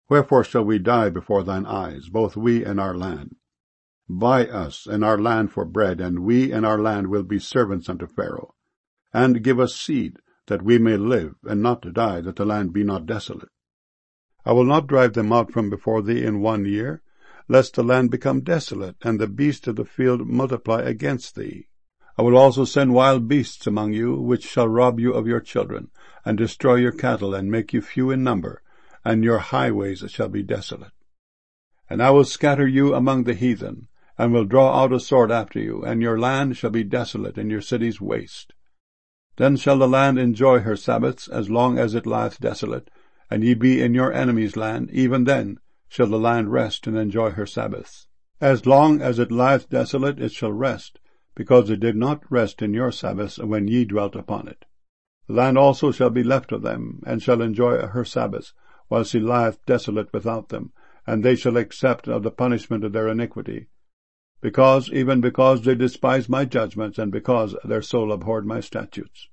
Wherefore shall we die before thine eyes, both we and our land? Buy us and our land for bread, and we and our land will be servants unto Pharaoh. And give us seed, that we may live, and not die, that the land be not desolate. I will not drive them out from before thee in 1 year, lest the land become desolate, and the beasts of the field multiply against thee. I will also send wild beasts among you, which shall rob you of your children, and destroy your cattle, and make you few in number, and your highways shall be desolate. And I will scatter you among the heathen, and will draw out a sword after you, and your land shall be desolate, and your cities waste. Then shall the land enjoy her Sabbaths, as long as it lieth desolate, and ye be in your enemy's land, even then shall the land rest and enjoy her Sabbaths. As long as it lieth desolate it shall rest, because it did not rest in your Sabbaths when ye dwelt upon it. The land also shall be left of them, and shall enjoy her Sabbaths, while she lieth desolate without them, and they shall accept of the punishment of their iniquity, even because they despised my judgments, and because their soul abhorred my statutes.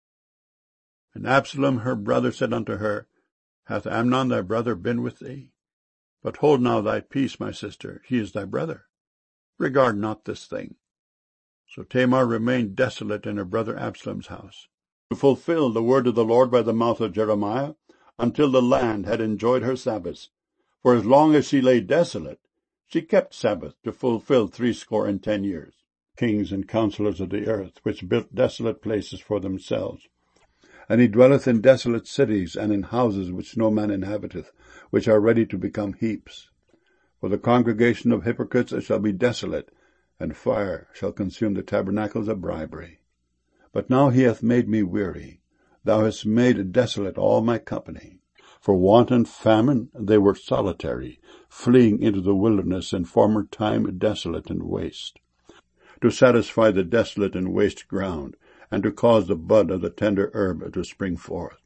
And Absalom her brother said unto her, Hath Amnon thy brother been with thee? But hold now thy peace, my sister, he is thy brother. Regard not this thing. So Tamar remained desolate in her brother Absalom's house, to fulfill the word of the Lord by the mouth of Jeremiah, until the land had enjoyed her Sabbaths. For as long as she lay desolate, she kept Sabbath to fulfill 60 years. Kings and counselors of the earth, which built desolate places for themselves. And he dwelleth in desolate cities, and in houses which no man inhabiteth, which are ready to become heaps. For the congregation of hypocrites shall be desolate, and fire shall consume the tabernacles of bribery. But now he hath made me weary. Thou hast made desolate all my company. For want and famine they were solitary, fleeing into the wilderness in former time desolate and waste. To satisfy the desolate and waste ground, and to cause the bud of the tender herb to spring forth.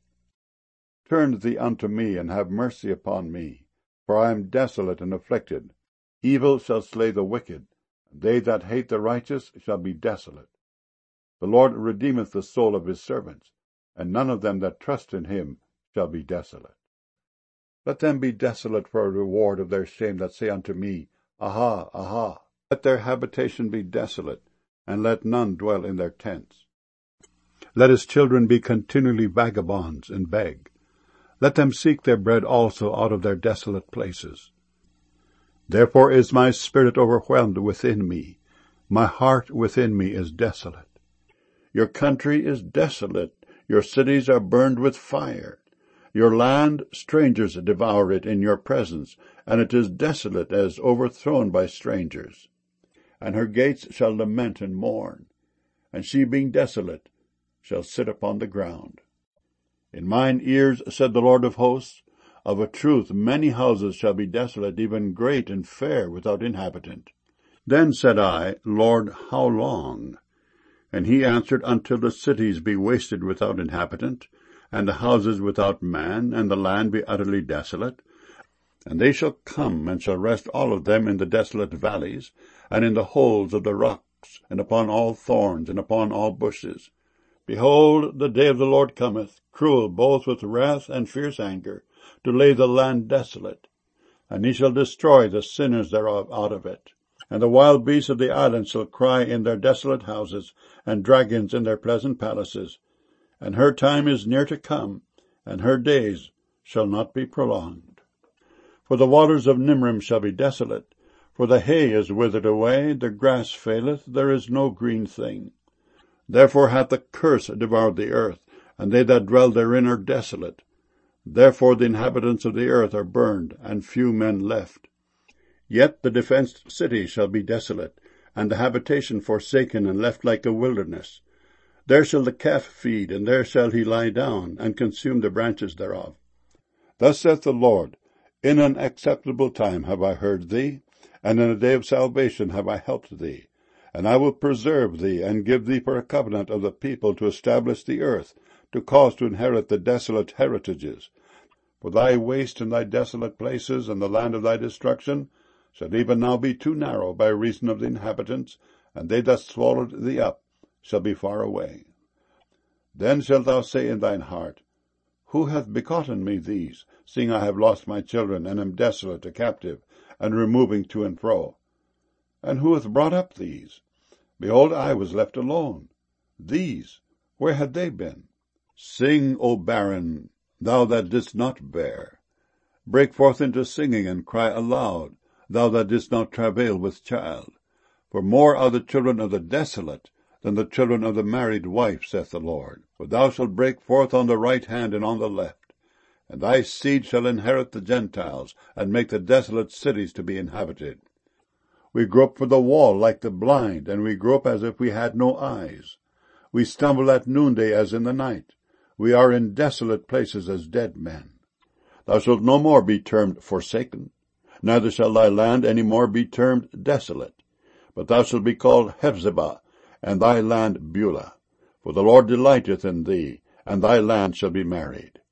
Turn thee unto me, and have mercy upon me, for I am desolate and afflicted. Evil shall slay the wicked, and they that hate the righteous shall be desolate. The Lord redeemeth the soul of his servants, and none of them that trust in him shall be desolate. Let them be desolate for a reward of their shame that say unto me, Aha, aha. Let their habitation be desolate, and let none dwell in their tents. Let his children be continually vagabonds, and beg. Let them seek their bread also out of their desolate places. Therefore is my spirit overwhelmed within me. My heart within me is desolate. Your country is desolate. Your cities are burned with fire. Your land, strangers devour it in your presence, and it is desolate as overthrown by strangers. And her gates shall lament and mourn, and she being desolate shall sit upon the ground. In mine ears, said the Lord of hosts, of a truth many houses shall be desolate, even great and fair, without inhabitant. Then said I, Lord, how long? And he answered, Until the cities be wasted without inhabitant, and the houses without man, and the land be utterly desolate. And they shall come, and shall rest all of them in the desolate valleys, and in the holes of the rocks, and upon all thorns, and upon all bushes. Behold, the day of the Lord cometh, cruel both with wrath and fierce anger, to lay the land desolate. And he shall destroy the sinners thereof out of it. And the wild beasts of the island shall cry in their desolate houses, and dragons in their pleasant palaces. And her time is near to come, and her days shall not be prolonged. For the waters of Nimrim shall be desolate, for the hay is withered away, the grass faileth, there is no green thing. Therefore hath the curse devoured the earth, and they that dwell therein are desolate. Therefore the inhabitants of the earth are burned, and few men left. Yet the defenced city shall be desolate, and the habitation forsaken and left like a wilderness. There shall the calf feed, and there shall he lie down, and consume the branches thereof. Thus saith the Lord, In an acceptable time have I heard thee, and in a day of salvation have I helped thee. And I will preserve thee, and give thee for a covenant of the people to establish the earth, to cause to inherit the desolate heritages. For thy waste and thy desolate places, and the land of thy destruction, shall even now be too narrow by reason of the inhabitants, and they that swallowed thee up shall be far away. Then shalt thou say in thine heart, Who hath begotten me these, seeing I have lost my children, and am desolate, a captive, and removing to and fro? And who hath brought up these? Behold, I was left alone. These, where had they been? Sing, O barren, thou that didst not bear. Break forth into singing, and cry aloud, thou that didst not travail with child. For more are the children of the desolate than the children of the married wife, saith the Lord. For thou shalt break forth on the right hand and on the left, and thy seed shall inherit the Gentiles, and make the desolate cities to be inhabited. We grope for the wall like the blind, and we grope as if we had no eyes. We stumble at noonday as in the night. We are in desolate places as dead men. Thou shalt no more be termed forsaken, neither shall thy land any more be termed desolate. But thou shalt be called Hephzibah, and thy land Beulah. For the Lord delighteth in thee, and thy land shall be married.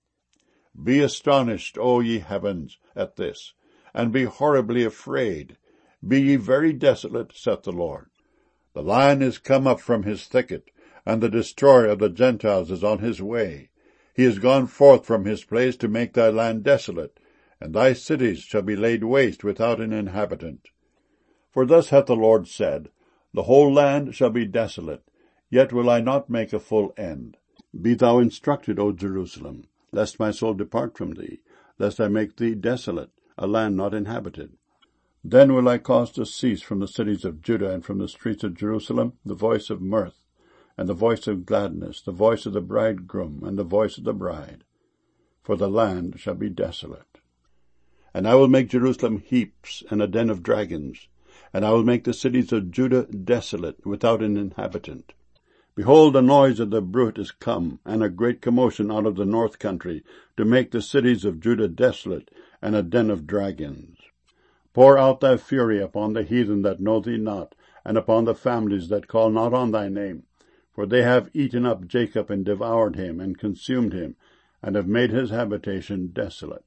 Be astonished, O ye heavens, at this, and be horribly afraid. Be ye very desolate, saith the Lord. The lion is come up from his thicket, and the destroyer of the Gentiles is on his way. He is gone forth from his place to make thy land desolate, and thy cities shall be laid waste without an inhabitant. For thus hath the Lord said, The whole land shall be desolate, yet will I not make a full end. Be thou instructed, O Jerusalem, lest my soul depart from thee, lest I make thee desolate, a land not inhabited. Then will I cause to cease from the cities of Judah and from the streets of Jerusalem the voice of mirth, and the voice of gladness, the voice of the bridegroom, and the voice of the bride. For the land shall be desolate. And I will make Jerusalem heaps and a den of dragons, and I will make the cities of Judah desolate, without an inhabitant. Behold, the noise of the bruit is come, and a great commotion out of the north country, to make the cities of Judah desolate, and a den of dragons. Pour out thy fury upon the heathen that know thee not, and upon the families that call not on thy name. For they have eaten up Jacob, and devoured him, and consumed him, and have made his habitation desolate.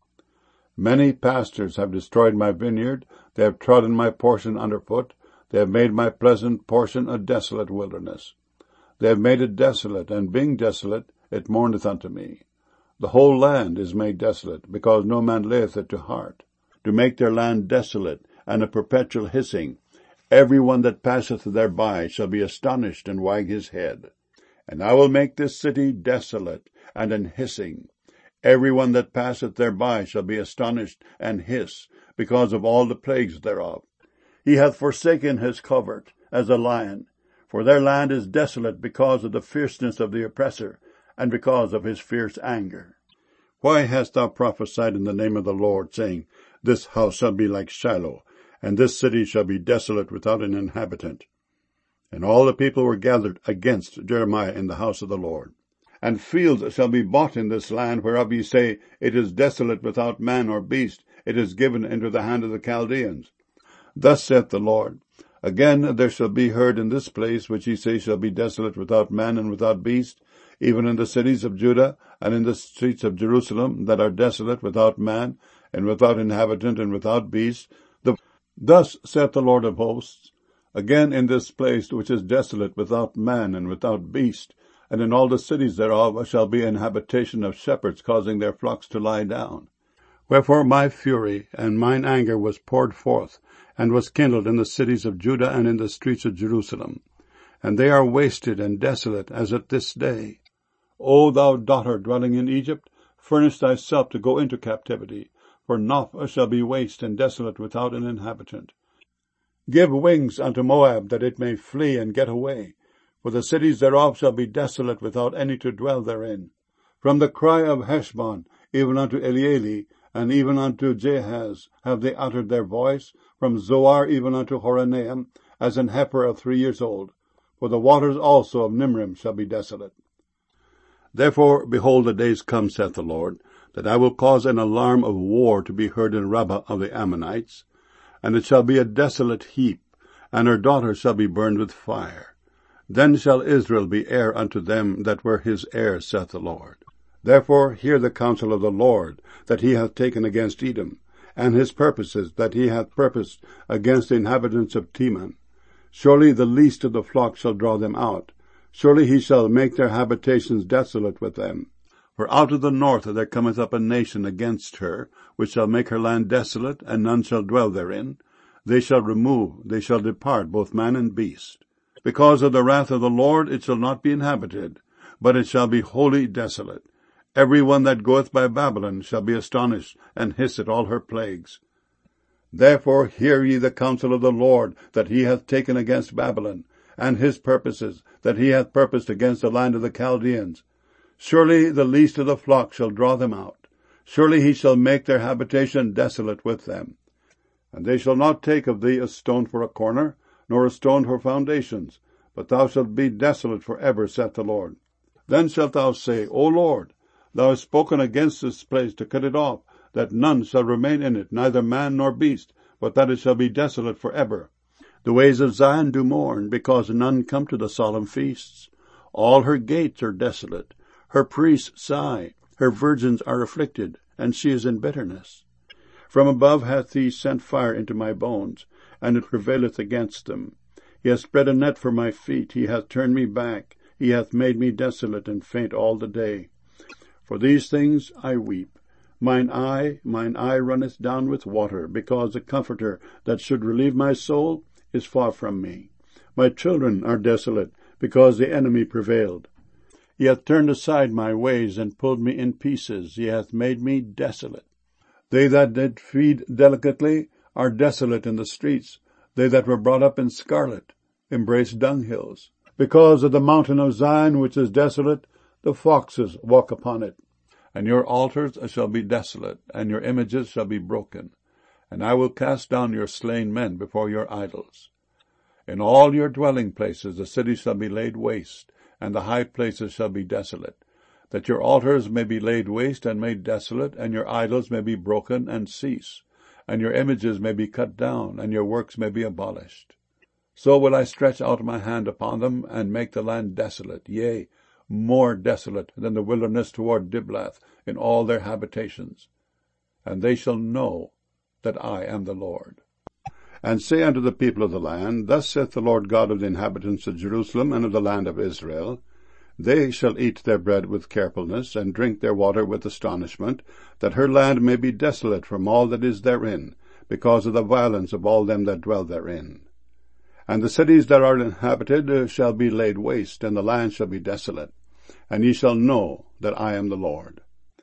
Many pastors have destroyed my vineyard, they have trodden my portion under foot, they have made my pleasant portion a desolate wilderness. They have made it desolate, and being desolate, it mourneth unto me. The whole land is made desolate, because no man layeth it to heart, to make their land desolate, and a perpetual hissing. Every one that passeth thereby shall be astonished and wag his head. And I will make this city desolate, and an hissing. Every one that passeth thereby shall be astonished and hiss, because of all the plagues thereof. He hath forsaken his covert, as a lion, for their land is desolate because of the fierceness of the oppressor, and because of his fierce anger. Why hast thou prophesied in the name of the Lord, saying, This house shall be like Shiloh, and this city shall be desolate without an inhabitant? And all the people were gathered against Jeremiah in the house of the Lord. And fields shall be bought in this land, whereof ye say, It is desolate without man or beast, it is given into the hand of the Chaldeans. Thus saith the Lord, Again there shall be heard in this place, which ye say shall be desolate without man and without beast, even in the cities of Judah, and in the streets of Jerusalem, that are desolate without man, and without inhabitant, and without beast. Thus saith the Lord of hosts, Again in this place which is desolate without man and without beast, and in all the cities thereof shall be an habitation of shepherds causing their flocks to lie down. Wherefore my fury and mine anger was poured forth, and was kindled in the cities of Judah and in the streets of Jerusalem. And they are wasted and desolate as at this day. O thou daughter dwelling in Egypt, furnish thyself to go into captivity, for Noph shall be waste and desolate without an inhabitant. Give wings unto Moab, that it may flee and get away, for the cities thereof shall be desolate without any to dwell therein. From the cry of Heshbon even unto Elealeh, and even unto Jahaz have they uttered their voice, from Zoar even unto Horonaim, as an heifer of 3 years old. For the waters also of Nimrim shall be desolate. Therefore, behold, the days come, saith the Lord, that I will cause an alarm of war to be heard in Rabbah of the Ammonites, and it shall be a desolate heap, and her daughters shall be burned with fire. Then shall Israel be heir unto them that were his heirs, saith the Lord. Therefore hear the counsel of the Lord, that he hath taken against Edom, and his purposes that he hath purposed against the inhabitants of Teman. Surely the least of the flock shall draw them out. Surely he shall make their habitations desolate with them. For out of the north there cometh up a nation against her, which shall make her land desolate, and none shall dwell therein. They shall remove, they shall depart, both man and beast. Because of the wrath of the Lord it shall not be inhabited, but it shall be wholly desolate. Every one that goeth by Babylon shall be astonished, and hiss at all her plagues. Therefore hear ye the counsel of the Lord that he hath taken against Babylon, and his purposes that he hath purposed against the land of the Chaldeans. Surely the least of the flock shall draw them out. Surely he shall make their habitation desolate with them. And they shall not take of thee a stone for a corner, nor a stone for foundations, but thou shalt be desolate for ever, saith the Lord. Then shalt thou say, O Lord, thou hast spoken against this place to cut it off, that none shall remain in it, neither man nor beast, but that it shall be desolate for ever. The ways of Zion do mourn, because none come to the solemn feasts. All her gates are desolate. Her priests sigh. Her virgins are afflicted, and she is in bitterness. From above hath he sent fire into my bones, and it prevaileth against them. He hath spread a net for my feet. He hath turned me back. He hath made me desolate and faint all the day. For these things I weep. Mine eye runneth down with water, because the Comforter that should relieve my soul is far from me. My children are desolate, because the enemy prevailed. He hath turned aside my ways, and pulled me in pieces. He hath made me desolate. They that did feed delicately are desolate in the streets. They that were brought up in scarlet embrace dunghills. Because of the mountain of Zion, which is desolate, the foxes walk upon it. And your altars shall be desolate, and your images shall be broken. And I will cast down your slain men before your idols. In all your dwelling places the cities shall be laid waste, and the high places shall be desolate, that your altars may be laid waste and made desolate, and your idols may be broken and cease, and your images may be cut down, and your works may be abolished. So will I stretch out my hand upon them, and make the land desolate, yea, more desolate than the wilderness toward Diblath in all their habitations. And they shall know that I am the Lord. And say unto the people of the land, Thus saith the Lord God of the inhabitants of Jerusalem and of the land of Israel, They shall eat their bread with carefulness, and drink their water with astonishment, that her land may be desolate from all that is therein, because of the violence of all them that dwell therein. And the cities that are inhabited shall be laid waste, and the land shall be desolate. And ye shall know that I am the Lord.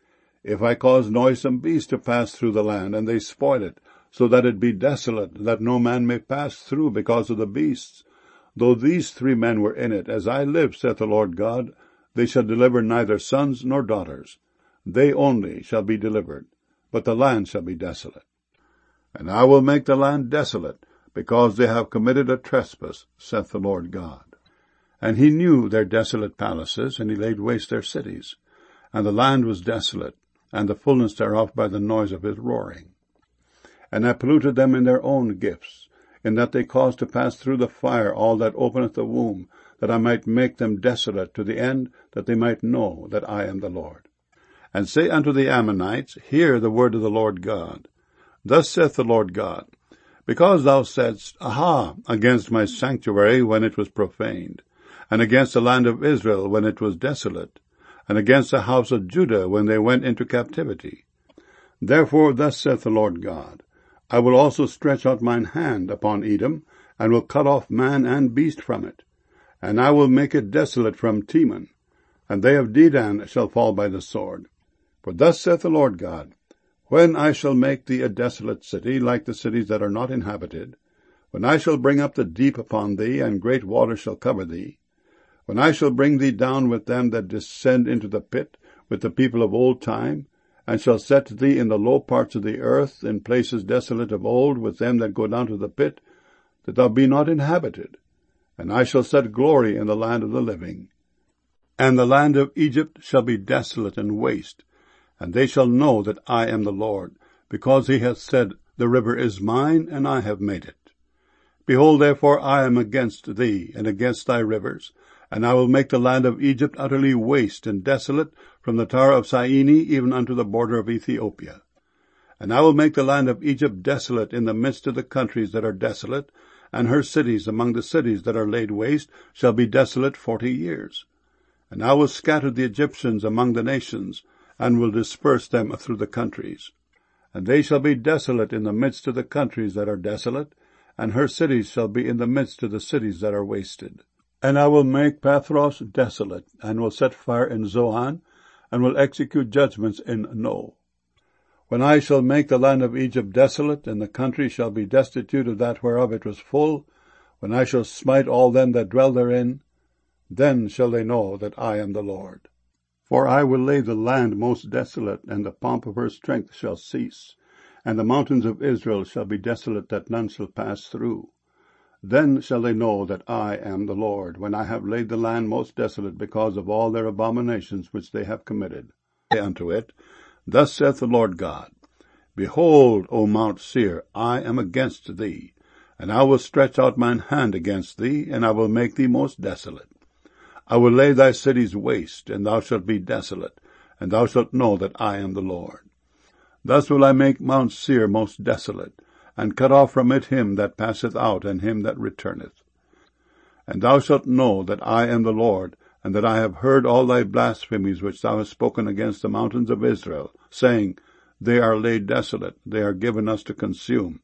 If I cause noisome beasts to pass through the land, and they spoil it, so that it be desolate, that no man may pass through because of the beasts, though these 3 men were in it, as I live, saith the Lord God, they shall deliver neither sons nor daughters. They only shall be delivered, but the land shall be desolate. And I will make the land desolate, because they have committed a trespass, saith the Lord God. And he knew their desolate palaces, and he laid waste their cities. And the land was desolate, and the fullness thereof by the noise of his roaring. And I polluted them in their own gifts, in that they caused to pass through the fire all that openeth the womb, that I might make them desolate, to the end that they might know that I am the Lord. And say unto the Ammonites, Hear the word of the Lord God. Thus saith the Lord God, Because thou saidst, Aha, against my sanctuary when it was profaned, and against the land of Israel when it was desolate, and against the house of Judah when they went into captivity. Therefore thus saith the Lord God, I will also stretch out mine hand upon Edom, and will cut off man and beast from it. And I will make it desolate from Teman, and they of Dedan shall fall by the sword. For thus saith the Lord God, When I shall make thee a desolate city, like the cities that are not inhabited, when I shall bring up the deep upon thee, and great waters shall cover thee, when I shall bring thee down with them that descend into the pit, with the people of old time, and shall set thee in the low parts of the earth, in places desolate of old, with them that go down to the pit, that thou be not inhabited. And I shall set glory in the land of the living. And the land of Egypt shall be desolate and waste, and they shall know that I am the Lord, because he hath said, The river is mine, and I have made it. Behold, therefore, I am against thee, and against thy rivers, and I will make the land of Egypt utterly waste and desolate, from the tower of Syene even unto the border of Ethiopia. And I will make the land of Egypt desolate in the midst of the countries that are desolate, and her cities among the cities that are laid waste shall be desolate 40 years. And I will scatter the Egyptians among the nations, and will disperse them through the countries. And they shall be desolate in the midst of the countries that are desolate, and her cities shall be in the midst of the cities that are wasted. And I will make Pathros desolate, and will set fire in Zoan, and will execute judgments in No. When I shall make the land of Egypt desolate, and the country shall be destitute of that whereof it was full, when I shall smite all them that dwell therein, then shall they know that I am the Lord. For I will lay the land most desolate, and the pomp of her strength shall cease, and the mountains of Israel shall be desolate, that none shall pass through. Then shall they know that I am the Lord, when I have laid the land most desolate, because of all their abominations which they have committed. Say unto it, Thus saith the Lord God, Behold, O Mount Seir, I am against thee, and I will stretch out mine hand against thee, and I will make thee most desolate. I will lay thy cities waste, and thou shalt be desolate, and thou shalt know that I am the Lord. Thus will I make Mount Seir most desolate, and cut off from it him that passeth out, and him that returneth. And thou shalt know that I am the Lord, and that I have heard all thy blasphemies which thou hast spoken against the mountains of Israel, saying, They are laid desolate, they are given us to consume.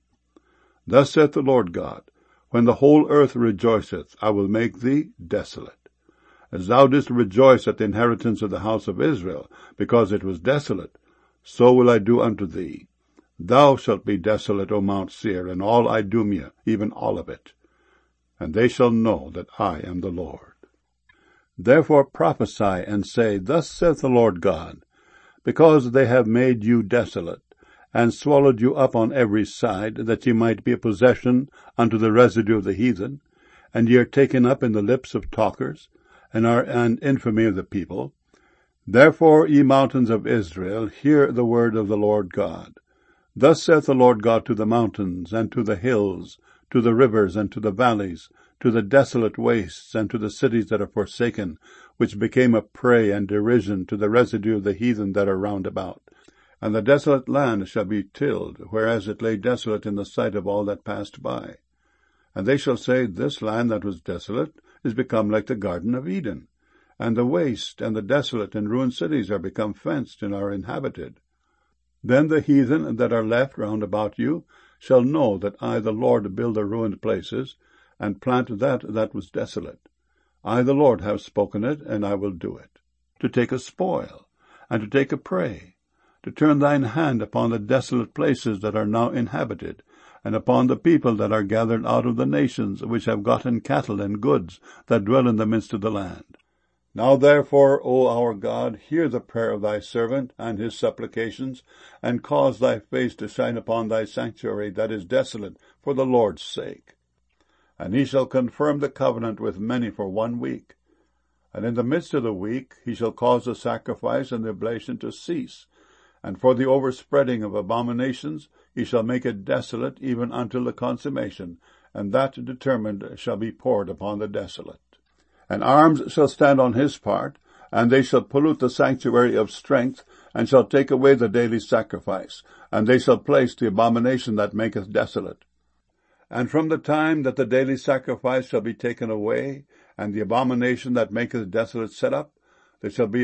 Thus saith the Lord God, When the whole earth rejoiceth, I will make thee desolate. As thou didst rejoice at the inheritance of the house of Israel, because it was desolate, so will I do unto thee. Thou shalt be desolate, O Mount Seir, and all Idumea, even all of it. And they shall know that I am the Lord. Therefore prophesy, and say, Thus saith the Lord God, Because they have made you desolate, and swallowed you up on every side, that ye might be a possession unto the residue of the heathen, and ye are taken up in the lips of talkers, and are an infamy of the people. Therefore, ye mountains of Israel, hear the word of the Lord God. Thus saith the Lord God to the mountains, and to the hills, to the rivers, and to the valleys, to the desolate wastes, and to the cities that are forsaken, which became a prey and derision to the residue of the heathen that are round about. And the desolate land shall be tilled, whereas it lay desolate in the sight of all that passed by. And they shall say, This land that was desolate is become like the Garden of Eden, and the waste and the desolate and ruined cities are become fenced and are inhabited. Then the heathen that are left round about you shall know that I, the Lord, build the ruined places, and plant that was desolate. I, the Lord, have spoken it, and I will do it. To take a spoil, and to take a prey, to turn thine hand upon the desolate places that are now inhabited, and upon the people that are gathered out of the nations, which have gotten cattle and goods, that dwell in the midst of the land. Now therefore, O our God, hear the prayer of thy servant and his supplications, and cause thy face to shine upon thy sanctuary that is desolate, for the Lord's sake. And he shall confirm the covenant with many for 1 week. And in the midst of the week he shall cause the sacrifice and the oblation to cease, and for the overspreading of abominations he shall make it desolate even until the consummation, and that determined shall be poured upon the desolate. And arms shall stand on his part, and they shall pollute the sanctuary of strength, and shall take away the daily sacrifice, and they shall place the abomination that maketh desolate. And from the time that the daily sacrifice shall be taken away, and the abomination that maketh desolate set up, there shall be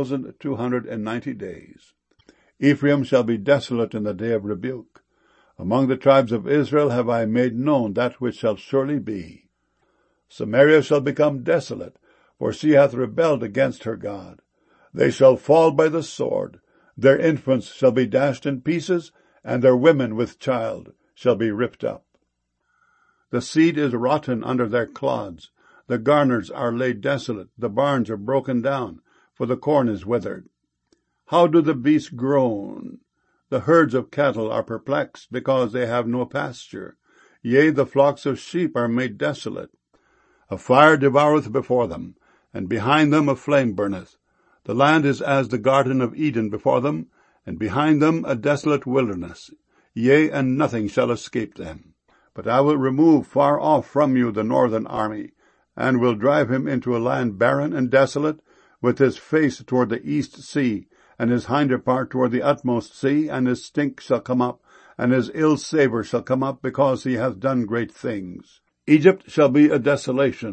1,290 days. Ephraim shall be desolate in the day of rebuke. Among the tribes of Israel have I made known that which shall surely be. Samaria shall become desolate, for she hath rebelled against her God. They shall fall by the sword. Their infants shall be dashed in pieces, and their women with child shall be ripped up. The seed is rotten under their clods. The garners are laid desolate. The barns are broken down, for the corn is withered. How do the beasts groan? The herds of cattle are perplexed, because they have no pasture. Yea, the flocks of sheep are made desolate. A fire devoureth before them, and behind them a flame burneth. The land is as the Garden of Eden before them, and behind them a desolate wilderness. Yea, and nothing shall escape them. But I will remove far off from you the northern army, and will drive him into a land barren and desolate, with his face toward the east sea, and his hinder part toward the utmost sea, and his stink shall come up, and his ill savour shall come up, because he hath done great things. Egypt shall be a desolation,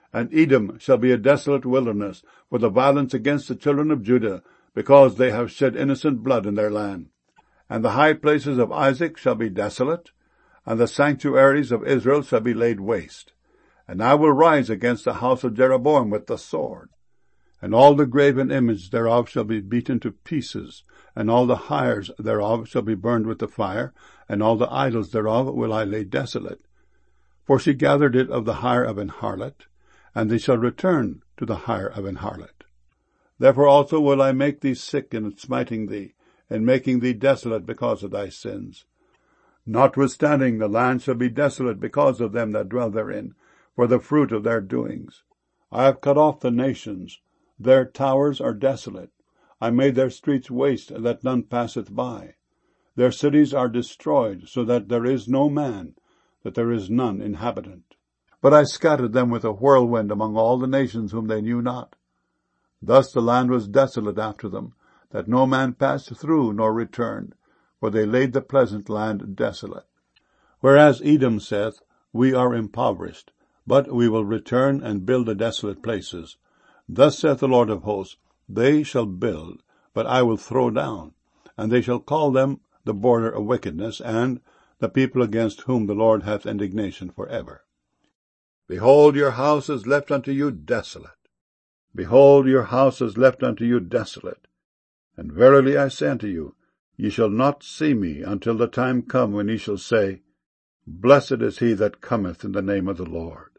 And Edom shall be a desolate wilderness for the violence against the children of Judah, because they have shed innocent blood in their land. And the high places of Isaac shall be desolate, and the sanctuaries of Israel shall be laid waste. And I will rise against the house of Jeroboam with the sword. And all the graven image thereof shall be beaten to pieces, and all the hires thereof shall be burned with the fire, and all the idols thereof will I lay desolate. For she gathered it of the hire of an harlot, and they shall return to the hire of an harlot. Therefore also will I make thee sick in smiting thee, and making thee desolate because of thy sins. Notwithstanding the land shall be desolate because of them that dwell therein, for the fruit of their doings. I have cut off the nations, their towers are desolate. I made their streets waste, that none passeth by. Their cities are destroyed, so that there is no man, that there is none inhabitant. But I scattered them with a whirlwind among all the nations whom they knew not. Thus the land was desolate after them, that no man passed through nor returned, for they laid the pleasant land desolate. Whereas Edom saith, We are impoverished, but we will return and build the desolate places. Thus saith the Lord of hosts, They shall build, but I will throw down, and they shall call them the border of wickedness, and the people against whom the Lord hath indignation for ever. Behold, your house is left unto you desolate. Behold, your house is left unto you desolate. And verily I say unto you, ye shall not see me until the time come when ye shall say, Blessed is he that cometh in the name of the Lord.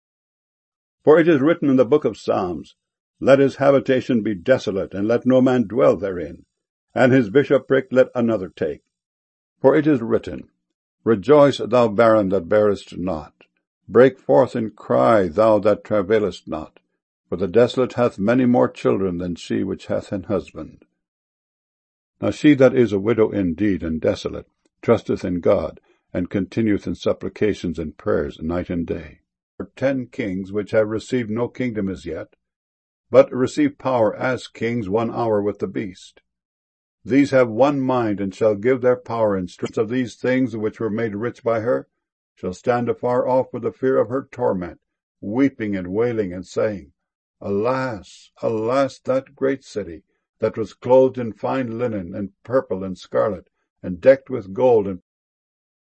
For it is written in the book of Psalms, Let his habitation be desolate, and let no man dwell therein, and his bishopric let another take. For it is written, Rejoice, thou barren that bearest not. Break forth and cry, thou that travailest not. For the desolate hath many more children than she which hath an husband. Now she that is a widow indeed and desolate trusteth in God, and continueth in supplications and prayers night and day. For 10 kings which have received no kingdom as yet, but receive power as kings 1 hour with the beast. These have one mind, and shall give their power and strength of these things which were made rich by her, shall stand afar off for the fear of her torment, weeping and wailing, and saying, Alas, alas, that great city, that was clothed in fine linen, and purple, and scarlet, and decked with gold, and